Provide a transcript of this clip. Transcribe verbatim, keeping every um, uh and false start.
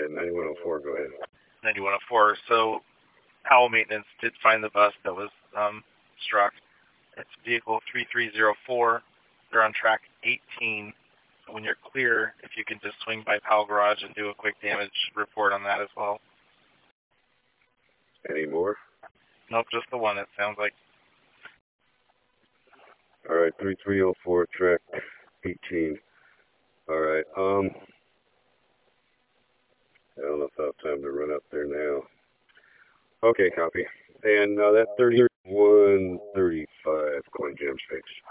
ahead. ninety-one oh four, go ahead. ninety-one oh four. So, Powell Maintenance did find the bus that was um, struck. It's vehicle three three zero four. They're on track eighteen. When you're clear, if you can just swing by Powell Garage and do a quick damage report on that as well. Any more? Nope, just the one, it sounds like. All right, three three oh four, track eighteen. All right, um, I don't know if I have time to run up there now. Okay, copy. And uh, that thirty-one thirty-five coin jam fix.